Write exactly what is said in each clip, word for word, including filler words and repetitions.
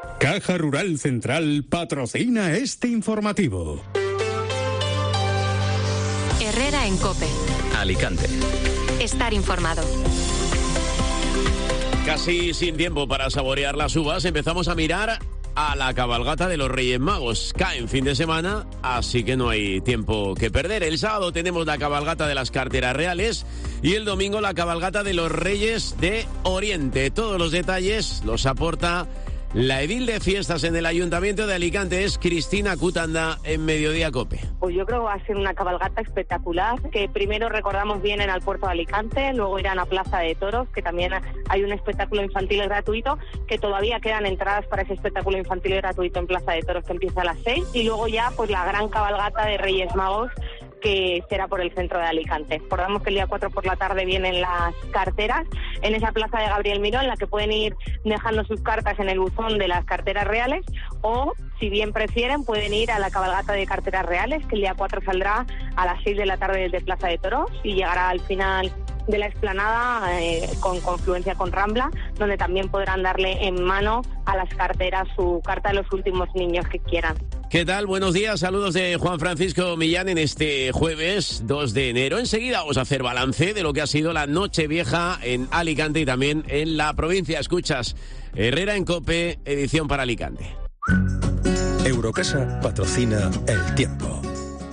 Caja Rural Central patrocina este informativo. Herrera en COPE. Alicante. Estar informado. Casi sin tiempo para saborear las uvas, empezamos a mirar a la cabalgata de los Reyes Magos. Cae en fin de semana, así que no hay tiempo que perder. El sábado tenemos la cabalgata de las carteras reales y el domingo la cabalgata de los Reyes de Oriente. Todos los detalles los aporta la edil de fiestas en el Ayuntamiento de Alicante, es Cristina Cutanda, en Mediodía COPE. Pues yo creo que va a ser una cabalgata espectacular, que primero recordamos vienen al puerto de Alicante, luego irán a Plaza de Toros, que también hay un espectáculo infantil gratuito, que todavía quedan entradas para ese espectáculo infantil gratuito en Plaza de Toros, que empieza a las seis, y luego ya pues la gran cabalgata de Reyes Magos, que será por el centro de Alicante. Recordamos que el día cuatro por la tarde vienen las carteras en esa plaza de Gabriel Miró, en la que pueden ir dejando sus cartas en el buzón de las carteras reales, o si bien prefieren pueden ir a la cabalgata de carteras reales, que el día cuatro saldrá a las seis de la tarde desde Plaza de Toros y llegará al final de la explanada eh, con confluencia con Rambla, donde también podrán darle en mano a las carteras su carta de los últimos niños que quieran. ¿Qué tal? Buenos días, saludos de Juan Francisco Millán en este jueves dos de enero. Enseguida vamos a hacer balance de lo que ha sido la Nochevieja en Alicante y también en la provincia. Escuchas Herrera en COPE, edición para Alicante. Eurocasa patrocina El Tiempo.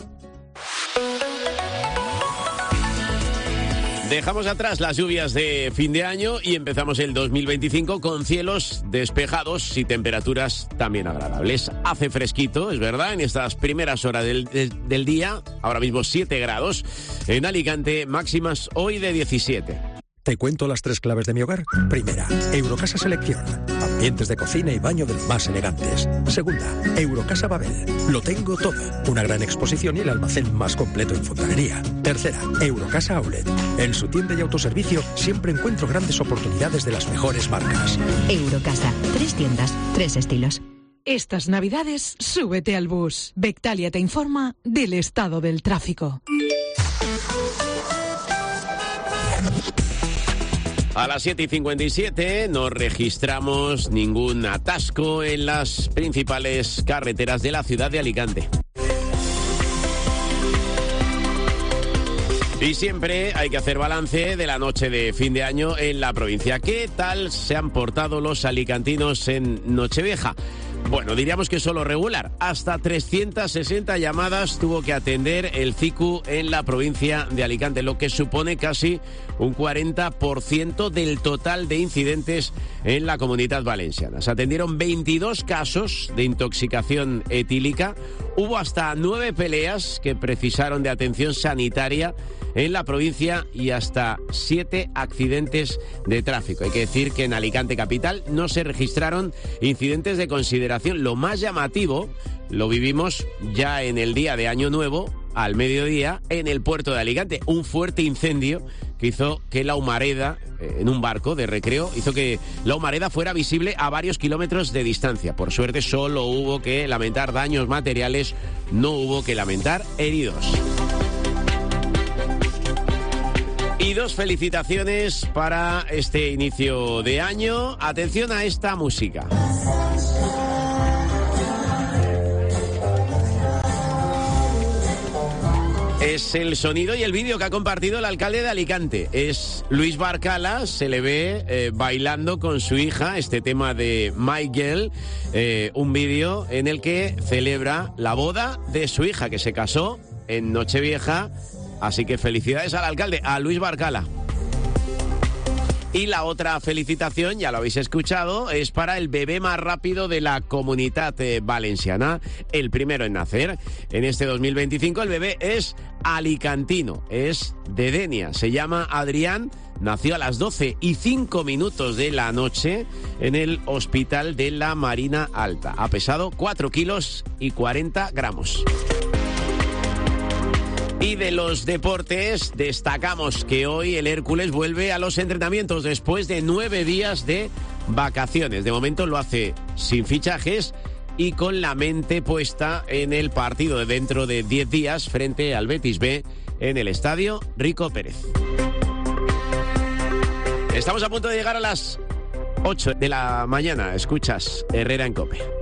Dejamos atrás las lluvias de fin de año y empezamos el dos mil veinticinco con cielos despejados y temperaturas también agradables. Hace fresquito, es verdad, en estas primeras horas del, de, del día, ahora mismo siete grados. En Alicante, máximas hoy de diecisiete. ¿Te cuento las tres claves de mi hogar? Primera, Eurocasa Selección. Ambientes de cocina y baño de los más elegantes. Segunda, Eurocasa Babel. Lo tengo todo. Una gran exposición y el almacén más completo en fontanería. Tercera, Eurocasa Outlet. En su tienda y autoservicio siempre encuentro grandes oportunidades de las mejores marcas. Eurocasa. Tres tiendas, tres estilos. Estas navidades, súbete al bus. Bectalia te informa del estado del tráfico. A las siete y cincuenta y siete no registramos ningún atasco en las principales carreteras de la ciudad de Alicante. Y siempre hay que hacer balance de la noche de fin de año en la provincia. ¿Qué tal se han portado los alicantinos en Nochevieja? Bueno, diríamos que solo regular. Hasta trescientas sesenta llamadas tuvo que atender el C I C U en la provincia de Alicante, lo que supone casi un cuarenta por ciento del total de incidentes en la Comunidad Valenciana. Se atendieron veintidós casos de intoxicación etílica. Hubo hasta nueve peleas que precisaron de atención sanitaria en la provincia y hasta siete accidentes de tráfico. Hay que decir que en Alicante capital no se registraron incidentes de consideración. Lo más llamativo lo vivimos ya en el día de Año Nuevo, al mediodía, en el puerto de Alicante. Un fuerte incendio que hizo que la humareda, eh, en un barco de recreo, hizo que la humareda fuera visible a varios kilómetros de distancia. Por suerte solo hubo que lamentar daños materiales, no hubo que lamentar heridos. Y dos felicitaciones para este inicio de año. Atención a esta música. Es el sonido y el vídeo que ha compartido el alcalde de Alicante. Es Luis Barcala, se le ve eh, bailando con su hija este tema de My Girl, eh, un vídeo en el que celebra la boda de su hija, que se casó en Nochevieja. Así que felicidades al alcalde, a Luis Barcala. Y la otra felicitación, ya lo habéis escuchado, es para el bebé más rápido de la Comunidad Valenciana, el primero en nacer. En este dos mil veinticinco el bebé es alicantino, es de Denia, se llama Adrián, nació a las doce y cinco minutos de la noche en el Hospital de la Marina Alta. Ha pesado cuatro kilos y cuarenta gramos. Y de los deportes, destacamos que hoy el Hércules vuelve a los entrenamientos después de nueve días de vacaciones. De momento lo hace sin fichajes y con la mente puesta en el partido de dentro de diez días frente al Betis B en el estadio Rico Pérez. Estamos a punto de llegar a las ocho de la mañana, escuchas Herrera en COPE.